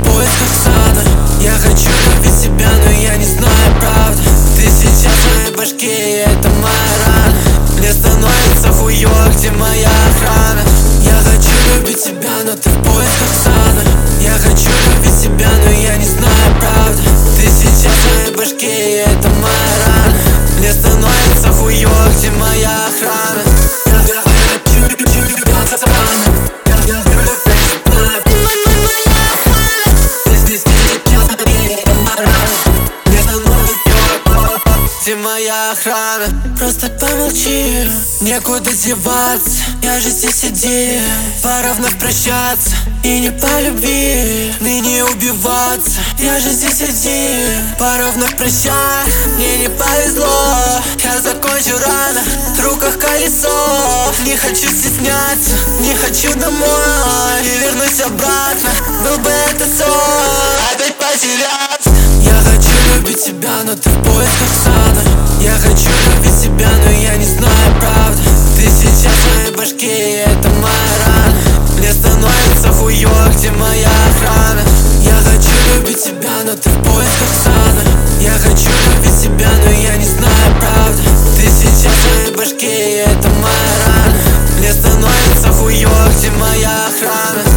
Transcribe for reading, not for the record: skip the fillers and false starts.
поисках сада. Я хочу любить себя, но я не знаю правды. Ты сейчас в моей башке, и это моя рана. Мне становится хуёво, где моя охрана. Я хочу любить себя, но ты в поисках сада. Я хочу любить себя, но я не знаю правды. Ты сейчас в моей башке, и это моя рана. Мне становится хуёво, где моя охрана. Где моя охрана? Просто помолчи, некуда деваться. Я же здесь один, пора вновь прощаться. И не по любви, ныне убиваться. Я же здесь один, пора вновь прощать. Мне не повезло, я закончу рано. В руках колесо, не хочу стесняться. Не хочу домой и вернусь обратно. Был бы это сон, опять потеряться. Я хочу любить себя, но ты в поисках сада. Я хочу любить себя, но я не знаю правды. Ты сейчас в моей башке, и это моя рана. Мне становится хуёво, где моя охрана. Я хочу любить себя, но ты в поисках сада. Я хочу любить себя, но я не знаю правды. Ты сейчас в моей башке, и это моя рана. Мне становится хуёво, где моя охрана.